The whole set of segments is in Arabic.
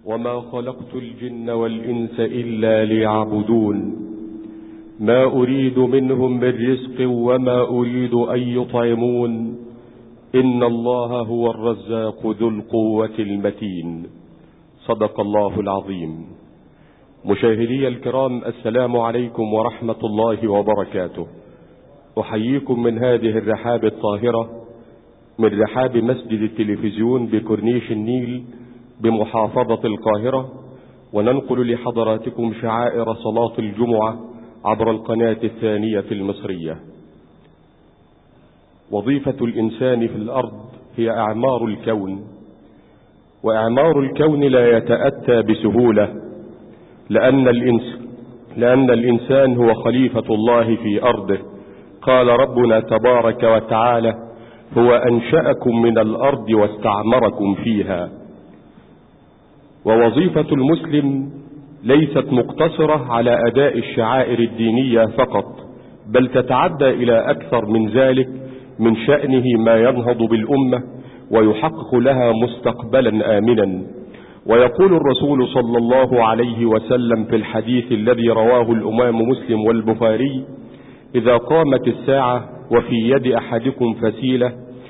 وما خلقت الجن والإنس إلا ليعبدون ما أريد منهم من رزق وما أريد أن يطعمون إن الله هو الرزاق ذو القوة المتين. صدق الله العظيم. مشاهدي الكرام، السلام عليكم ورحمة الله وبركاته. أحييكم من هذه الرحاب الطاهرة، من رحاب مسجد التلفزيون بكورنيش النيل بمحافظة القاهرة، وننقل لحضراتكم شعائر صلاة الجمعة عبر القناة الثانية المصرية. وظيفة الإنسان في الأرض هي إعمار الكون، وإعمار الكون لا يتأتى بسهولة، لأن الإنسان هو خليفة الله في أرضه. قال ربنا تبارك وتعالى: هو أنشأكم من الأرض واستعمركم فيها. ووظيفة المسلم ليست مقتصرة على أداء الشعائر الدينية فقط، بل تتعدى إلى أكثر من ذلك. من شأنه ما ينهض بالأمة ويحقق لها مستقبلا آمنا. ويقول الرسول صلى الله عليه وسلم في الحديث الذي رواه الإمام مسلم والبخاري: إذا قامت الساعة وفي يد أحدكم فسيلة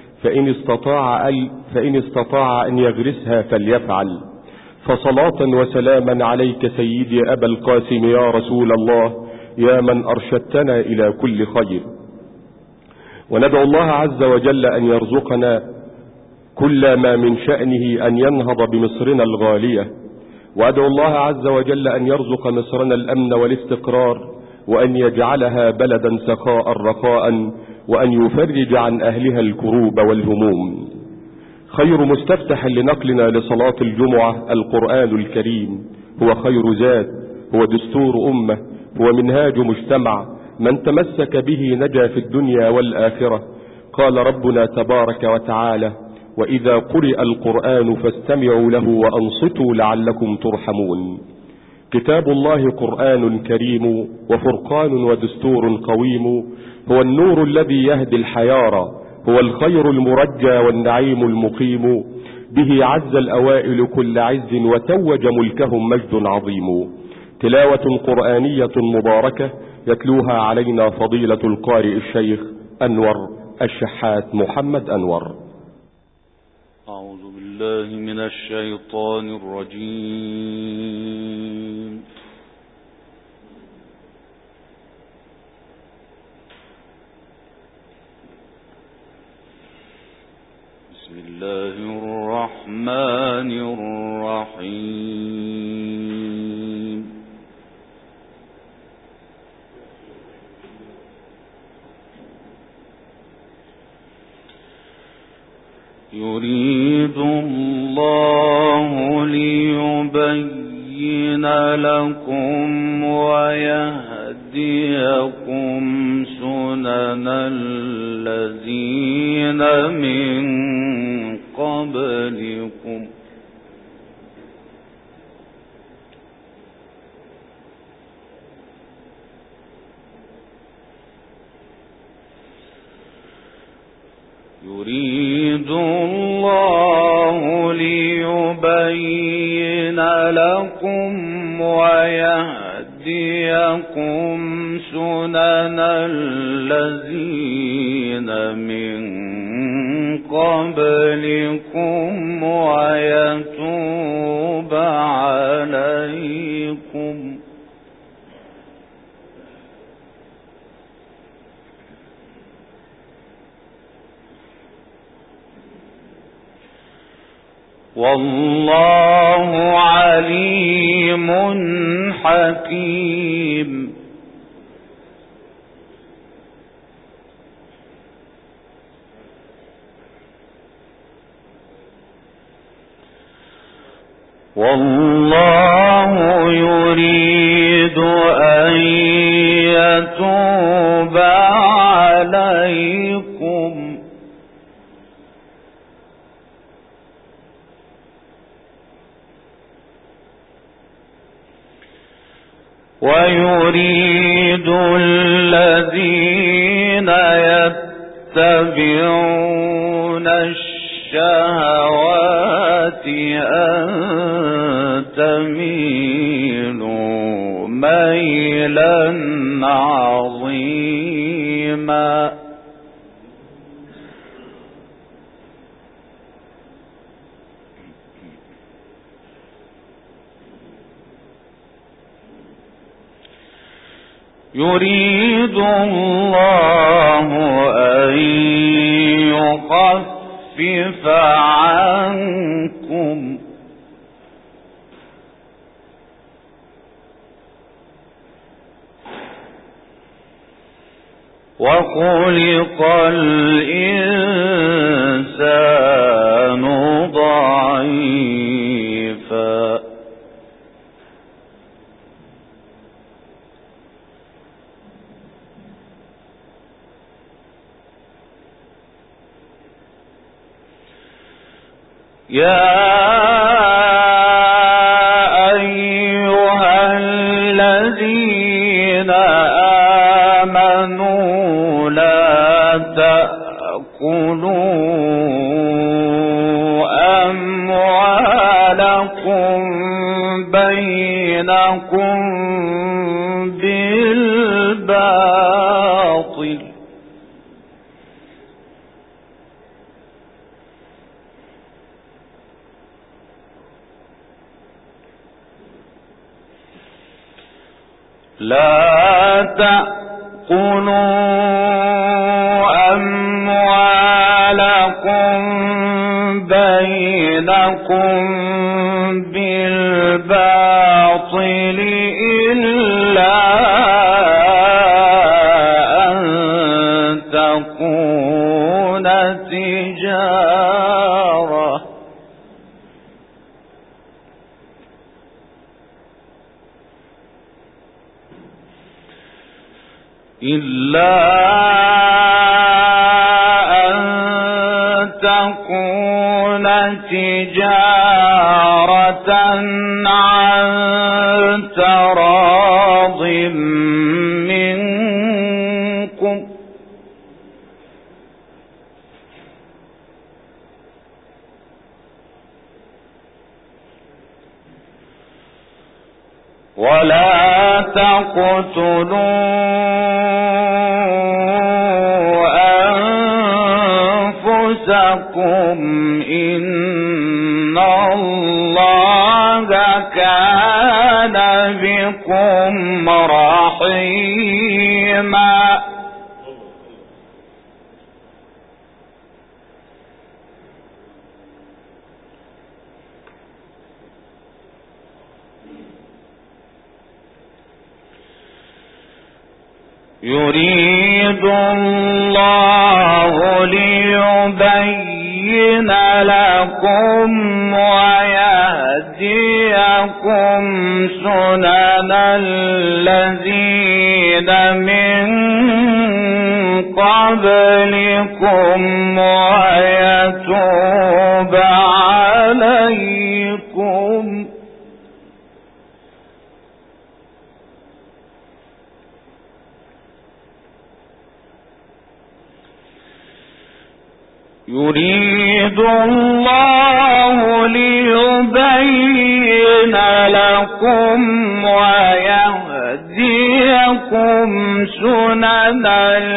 فإن استطاع أن يغرسها فليفعل. فصلاة وسلاما عليك سيدي أبا القاسم يا رسول الله، يا من أرشدتنا إلى كل خير. وندعو الله عز وجل أن يرزقنا كل ما من شأنه أن ينهض بمصرنا الغالية، وأدعو الله عز وجل أن يرزق مصرنا الأمن والاستقرار، وأن يجعلها بلدا سخاء رخاء، وأن يفرج عن أهلها الكروب والهموم. خير مستفتح لنقلنا لصلاة الجمعة القرآن الكريم، هو خير زاد، هو دستور أمة، هو منهاج مجتمع، من تمسك به نجا في الدنيا والآخرة. قال ربنا تبارك وتعالى: وإذا قرئ القرآن فاستمعوا له وأنصتوا لعلكم ترحمون. كتاب الله قرآن كريم وفرقان ودستور قويم، هو النور الذي يهدي الحيارى، هو الخير المرجى والنعيم المقيم. به عز الأوائل كل عز وتوج ملكهم مجد عظيم. تلاوة قرآنية مباركة يتلوها علينا فضيلة القارئ الشيخ أنور الشحات محمد أنور. أعوذ بالله من الشيطان الرجيم. بسم الله الرحمن الرحيم. يريد الله ليبين لكم ويهديكم سنن الذين من قبلكم يريد الله ليبين لكم ويهديكم سنن الذين من قبلكم ويتوب عليكم. والله عليم حكيم. والله يريد أن يتوب عليكم ويريد الذين يتبعون الشهوات أن تميل ميلا عظيما يريد الله أن يخفف عنكم وخلق الإنسان ضعيفا يا أيها الذين آمنوا لا تأكلوا أموالكم بينكم بالباطل لا تأكلوا أموالكم بينكم بالباطل إلا أن تكون تجارة عن تراض منكم ولا تقتلوا أنفسكم إن الله كان بكم رحيما يريد الله ليبين لكم ويهديكم سنن الذين من قبلكم ويتوب عليكم يريد الله ليبين لكم ويهديكم سنن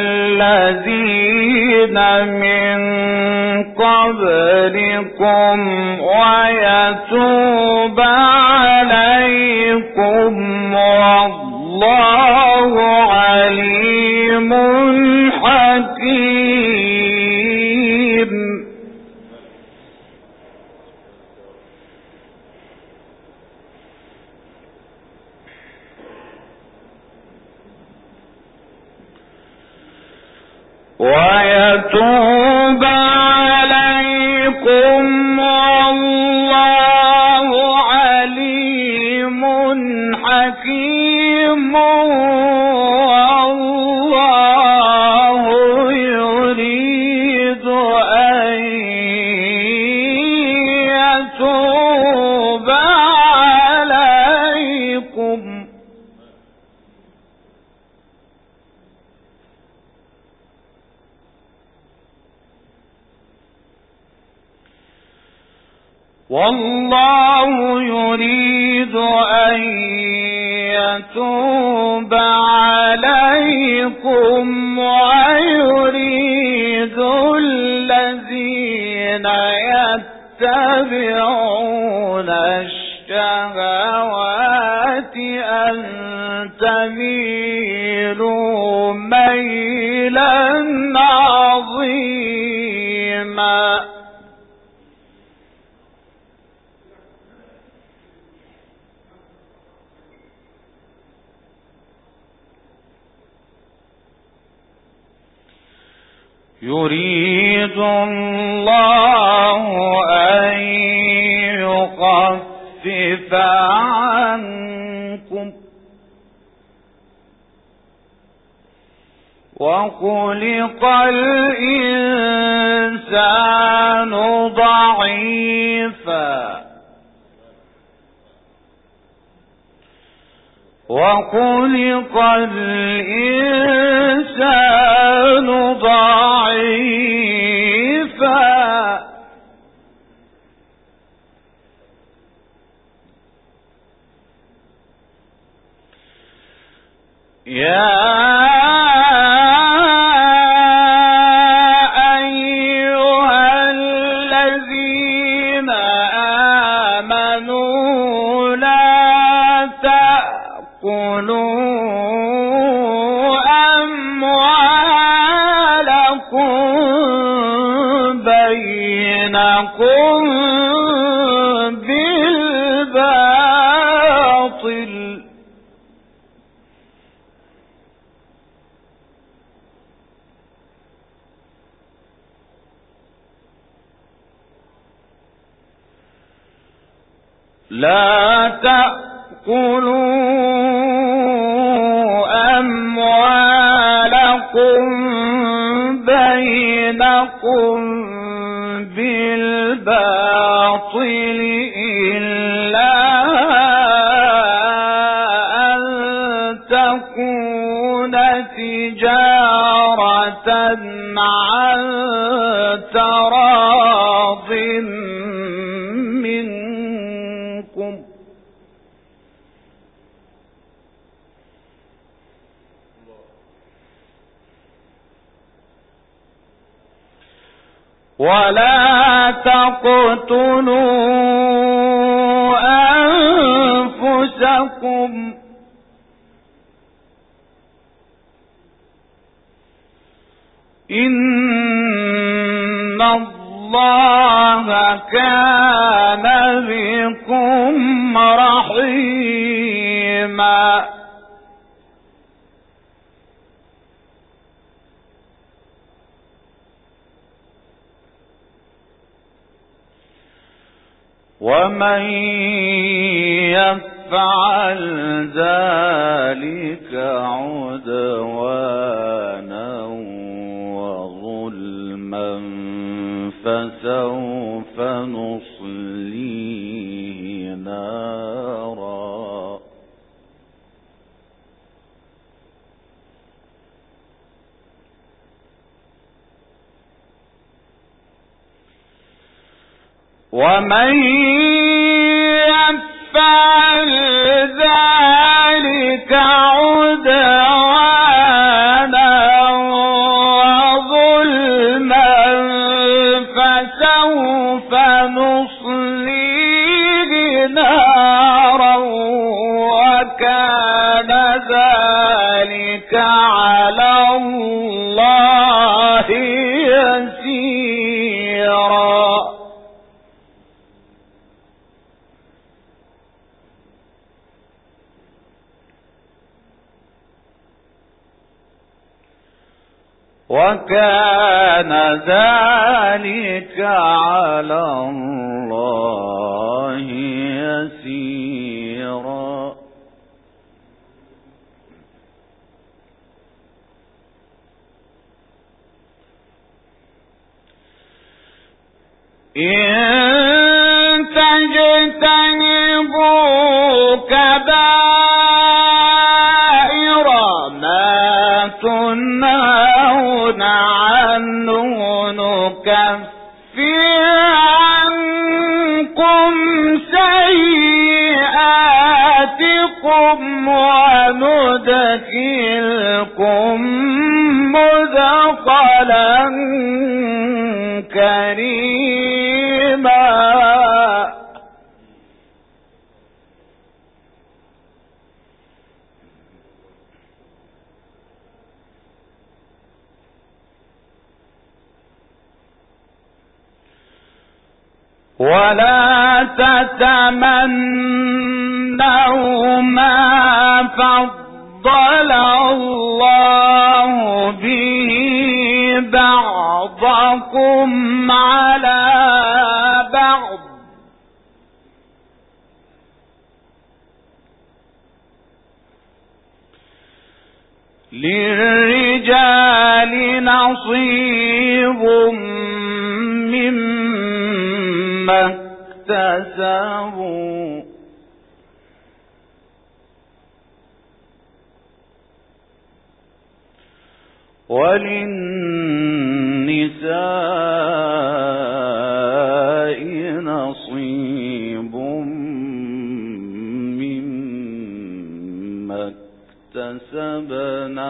الذين من قبلكم ويتوب عليكم والله عليم حكيم ويتوب عليكم والله عليم حكيم والله يريد أن يتوب عليكم والله يريد فيكم ويريد الذين يتبعون الشهوات أن تميلوا ميلا عظيما يريد الله أن يخفف عنكم وخلق الإنسان ضعيفا وخلق الإنسان ضعيفا يا أيها الذين آمنوا لا تأكلوا أموالكم بينكم بالباطل لا تأكلوا أموالكم بينكم بالباطل إلا أن تكون تجارة عن تراض منكم ولا تقتلوا أنفسكم إن الله كان بكم رحيما ومن يفعل ذلك عدوانا وظلما فسوف نصليه نارا ومن يفعل ذلك عدوانا وظلما فسوف نصليه نارا وكان ذلك على الله يسيرا وكان ذلك على الله يسيرا إن تجتنبوا كبائر ما تنهون عنه نكفر عنكم سيئاتكم وندخلكم نزلا كريما ولا تتمنوا ما فضل الله به بعضكم على بعض للرجال نصيب مما اكتسبوا وللنساء نصيب مما اكتسبن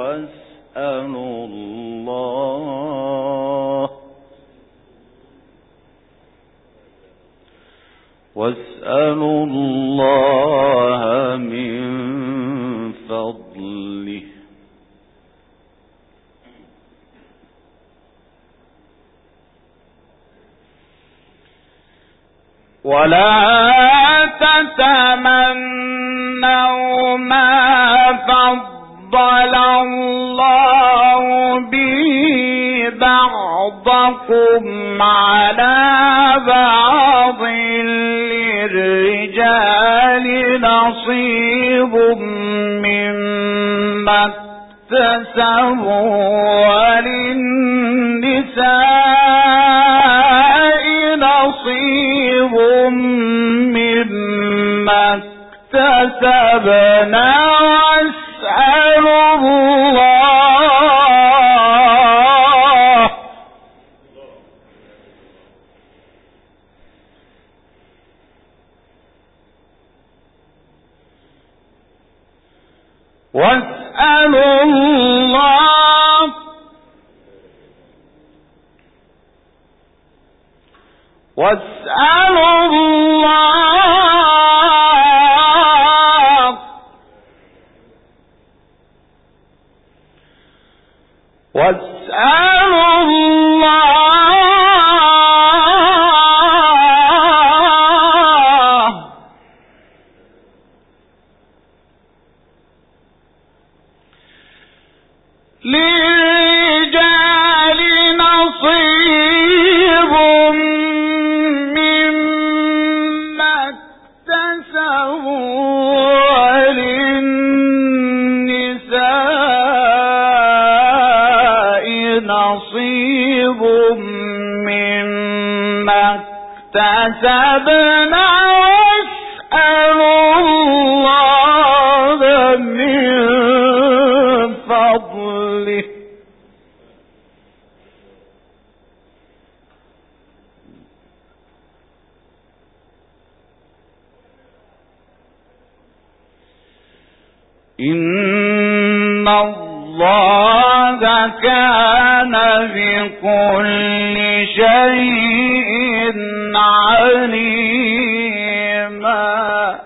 واسألوا الله من فضله ولا تتمنوا ما فضل الله به بعضكم على بعض للرجال نصيب مما اكتسبوا وللنساء نصيب مما اكتسبنا واسألوا الله للرجال نصيب مما اكتسبوا وللنساء نصيب مما اكتسبنا واسألوا الله من فضله إن الله كان بكل شيء عليما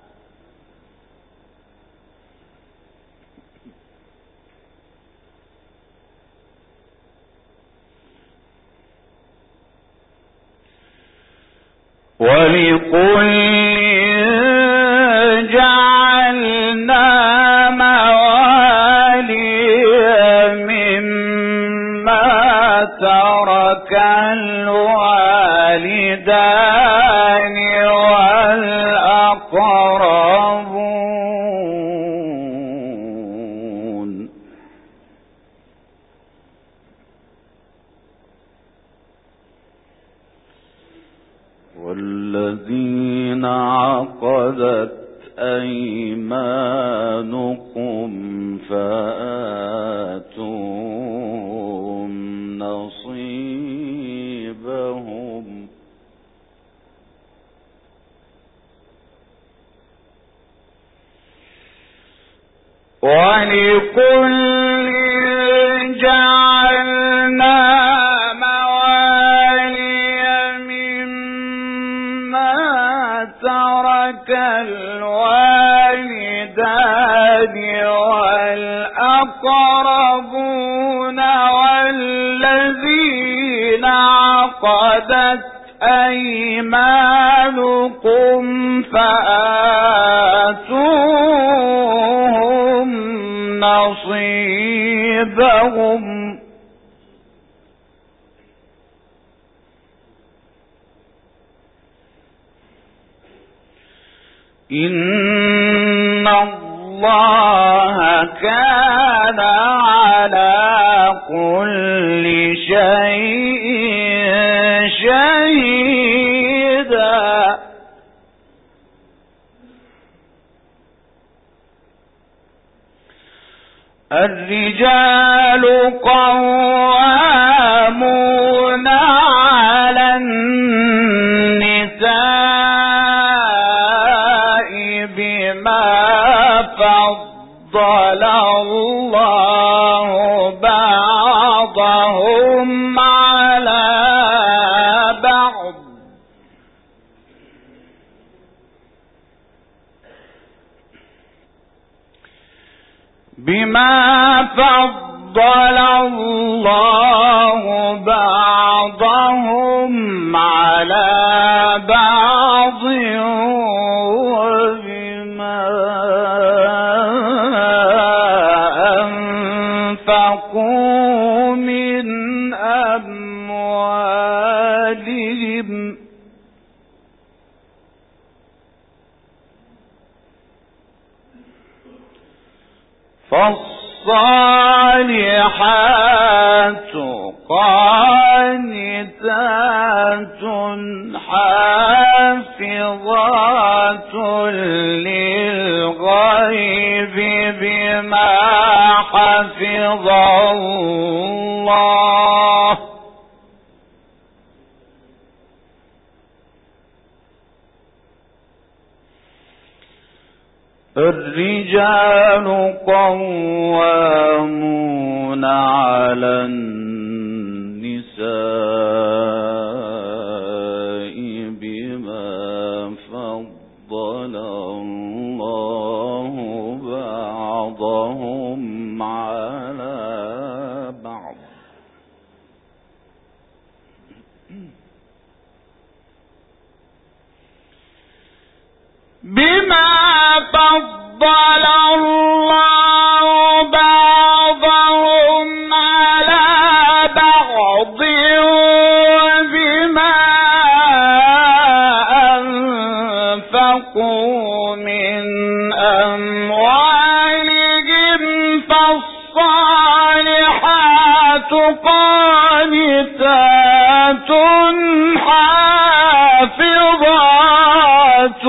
ولكل جعلنا موالي مما ترك الوالدان والأقربون والذين عقدت أيمانكم فآتوهم نصيبهم ولكل جعلنا والوالدان والأقربون والذين عقدت أيمانكم فآتوهم نصيبهم إن الله كان على كل شيء شهيدا. الرجال قوامون على النساء بما فضل الله بعضهم على بعض وبما أنفقوا من أموالهم فالصالحات قانتات حافظات للغيب بما حفظ الله. الرجال قوامون على النساء بما فضل الله بعضهم على بعض بما فضل الله بعضهم على بعض وبما أنفقوا من أموالهم. فالصالحات قانتات حافظات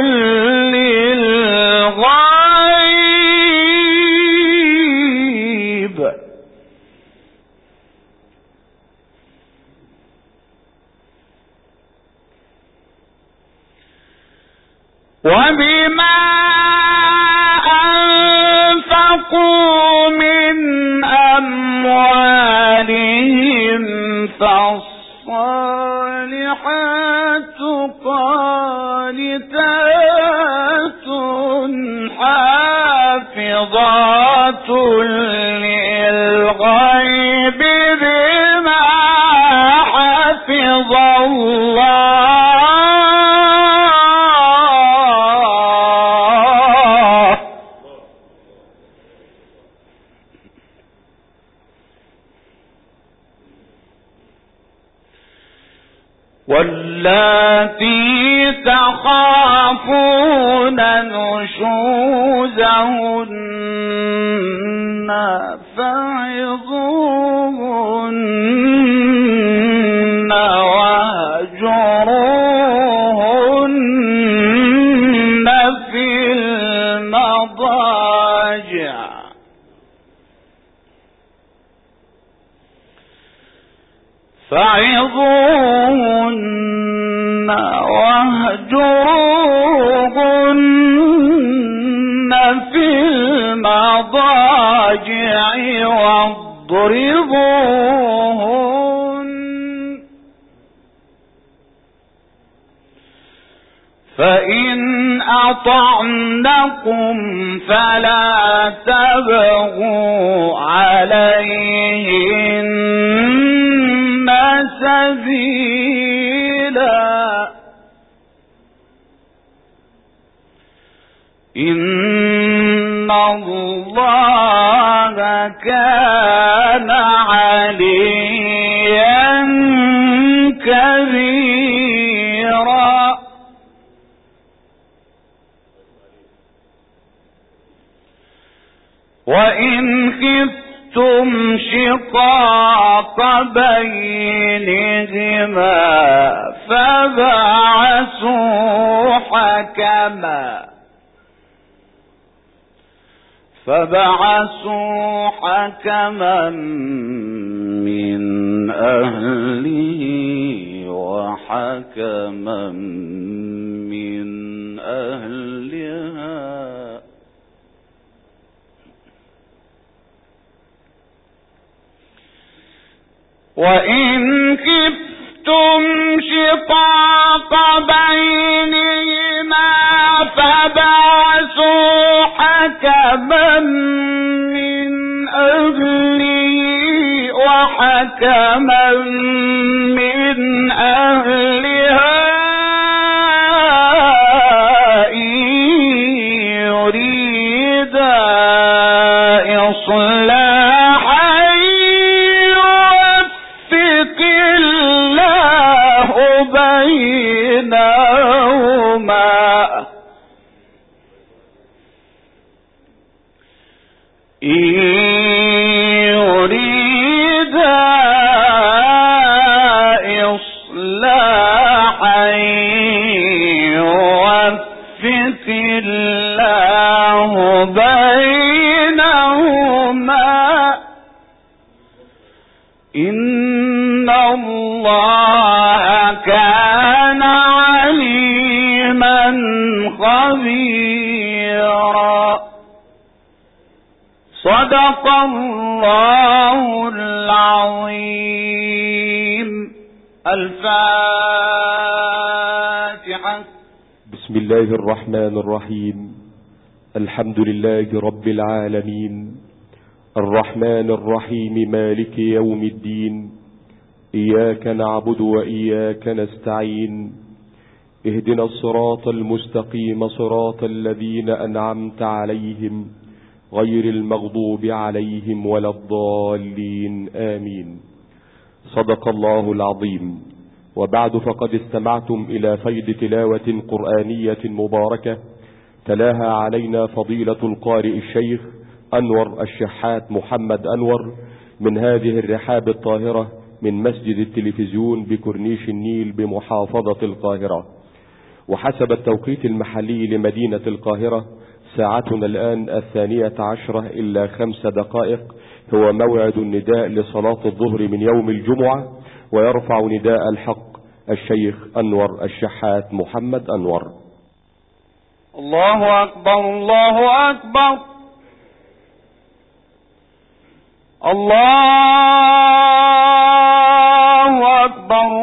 للغيب وبما أنفقوا من أموالهم. فالصالحات قانتات حافظات للغيب بما حفظ الله. واللاتي تخافون نشوزهن فعظوهن واهجروهن في المضاجع فعظوهن واهجروهن في المضاجع واضربوهن فإن أطعنكم فلا تبغوا عليهن سبيلا إن الله كان عليا كبيرا وإن خفتم شقاق بينهما فبعثوا حكما من أهله وحكما من أهلها وإن خفتم شقاق بينهما فبعثوا حكما من أهله وحكما من أهلها إن يريدا إصلاحا يوفق الله بينهما إن يريدا إصلاحا يوفق الله بينهما إن الله كان عليما خبيرا صدق الله العظيم. الفاتحة. بسم الله الرحمن الرحيم. الحمد لله رب العالمين الرحمن الرحيم مالك يوم الدين إياك نعبد وإياك نستعين اهدنا الصراط المستقيم صراط الذين أنعمت عليهم غير المغضوب عليهم ولا الضالين آمين. صدق الله العظيم. وبعد فقد استمعتم إلى فيض تلاوة قرآنية مباركة تلاها علينا فضيلة القارئ الشيخ أنور الشحات محمد أنور من هذه الرحاب الطاهرة من مسجد التلفزيون بكورنيش النيل بمحافظة القاهرة. وحسب التوقيت المحلي لمدينة القاهرة ساعتنا الآن 12:10 إلا 5 دقائق هو موعد النداء لصلاة الظهر من يوم الجمعة. ويرفع نداء الحق الشيخ أنور الشحات محمد أنور. الله أكبر الله أكبر الله أكبر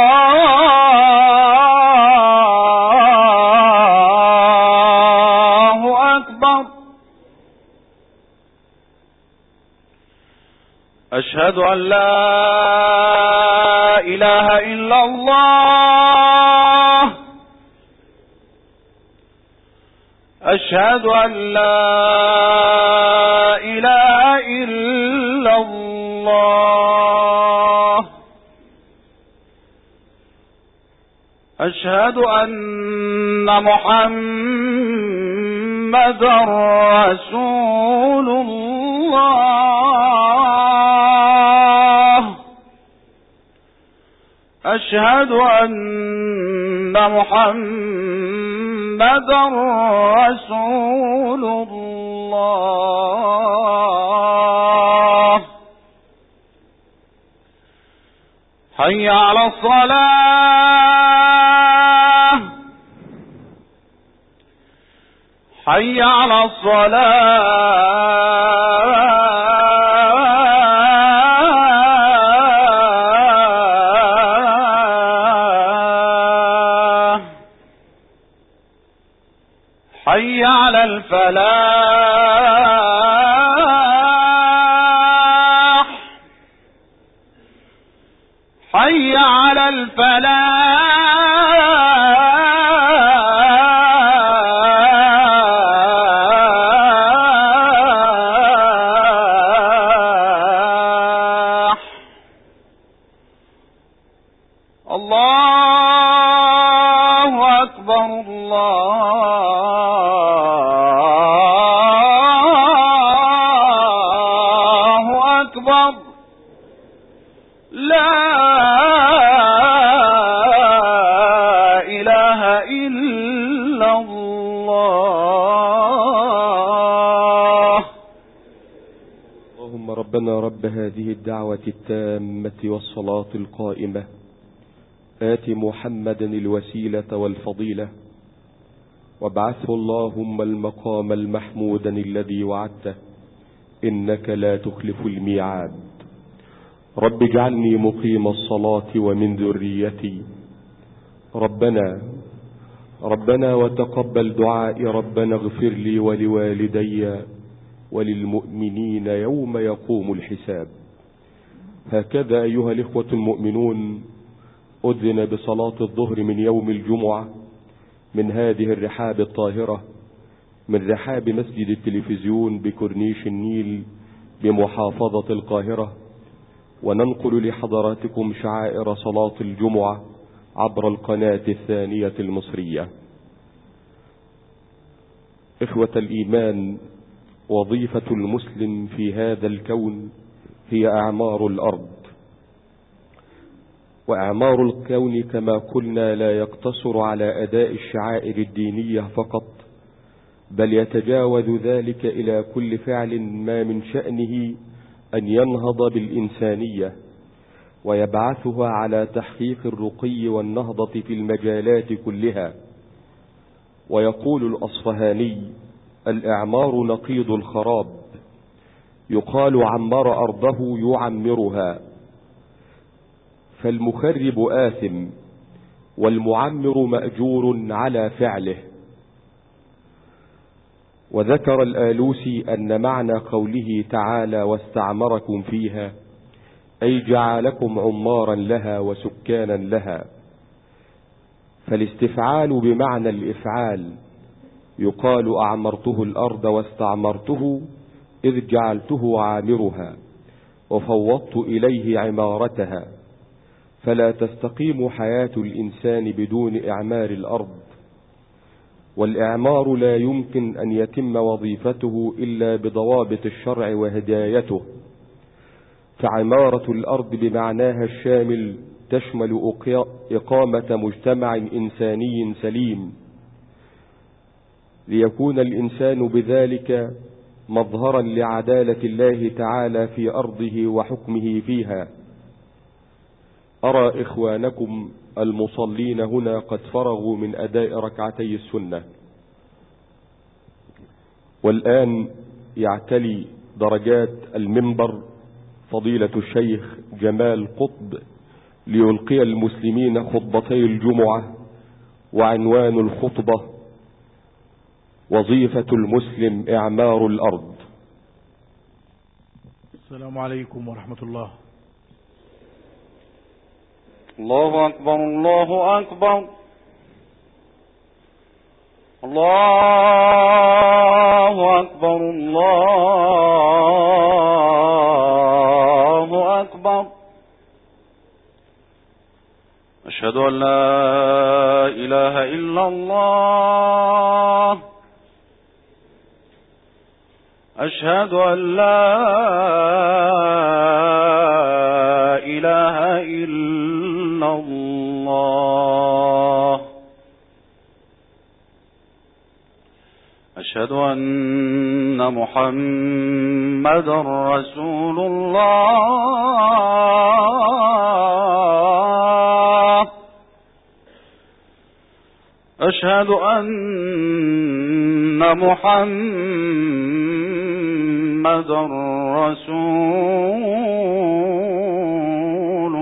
الله أكبر. أشهد أن لا إله إلا الله أشهد أن لا إله إلا الله أشهد أن محمدا رسول الله أشهد أن محمدا رسول الله. حي على الصلاة حي على الصلاة حي على الفلاح حي على الفلاح. الله أكبر الله أكبر لا إله إلا الله. اللهم ربنا رب هذه الدعوة التامة والصلاة القائمة آت محمدا الوسيلة والفضيلة وابعثه اللهم المقام المحمودا الذي وعدته إنك لا تخلف الميعاد. رب اجعلني مقيم الصلاة ومن ذريتي. ربنا وتقبل دعائي. ربنا اغفر لي ولوالدي وللمؤمنين يوم يقوم الحساب. هكذا أيها الإخوة المؤمنون أذن بصلاة الظهر من يوم الجمعة من هذه الرحاب الطاهرة، من رحاب مسجد التلفزيون بكورنيش النيل بمحافظة القاهرة، وننقل لحضراتكم شعائر صلاة الجمعة عبر القناة الثانية المصرية. إخوة الإيمان، وظيفة المسلم في هذا الكون هي إعمار الأرض. وإعمار الكون كما قلنا لا يقتصر على أداء الشعائر الدينية فقط، بل يتجاوز ذلك إلى كل فعل ما من شأنه أن ينهض بالإنسانية ويبعثها على تحقيق الرقي والنهضة في المجالات كلها. ويقول الأصفهاني: الإعمار نقيض الخراب. يقال عمر أرضه يعمرها، فالمخرب آثم والمعمر مأجور على فعله. وذكر الآلوسي أن معنى قوله تعالى واستعمركم فيها أي جعلكم عمارا لها وسكانا لها، فالاستفعال بمعنى الإفعال. يقال أعمرته الأرض واستعمرته إذ جعلته عامرها وفوضت إليه عمارتها. فلا تستقيم حياة الإنسان بدون إعمار الأرض، والإعمار لا يمكن أن يتم وظيفته إلا بضوابط الشرع وهدايته. فعمارة الأرض بمعناها الشامل تشمل إقامة مجتمع إنساني سليم، ليكون الإنسان بذلك مظهرا لعدالة الله تعالى في أرضه وحكمه فيها. أرى إخوانكم المصلين هنا قد فرغوا من أداء ركعتي السنة، والآن يعتلي درجات المنبر فضيلة الشيخ جمال قطب ليلقي المسلمين خطبتي الجمعة، وعنوان الخطبة: وظيفة المسلم إعمار الأرض. السلام عليكم ورحمة الله. الله أكبر الله أكبر الله أكبر الله أكبر. أشهد أن لا إله إلا الله. أشهد أن لا إله إلا الله. أشهد أن محمدا رسول الله. أشهد أن محمدا رسول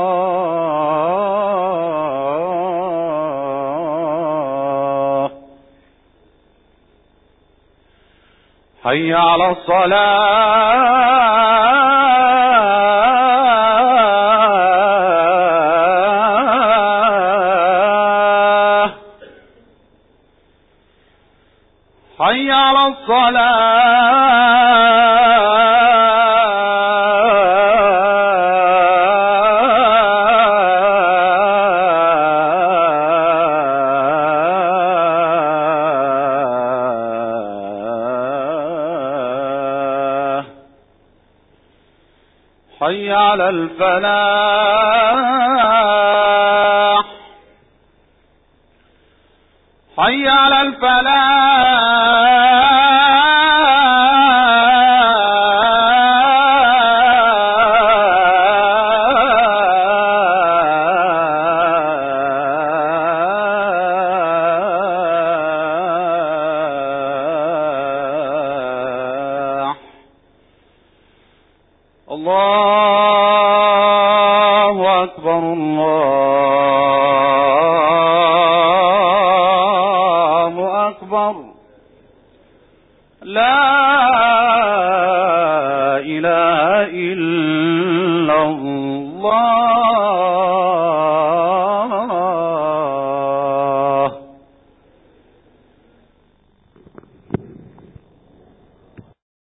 الله. حي على الصلاة حي على الصلاة حي على الفلاح حي على الفلاح. الله أكبر الله أكبر لا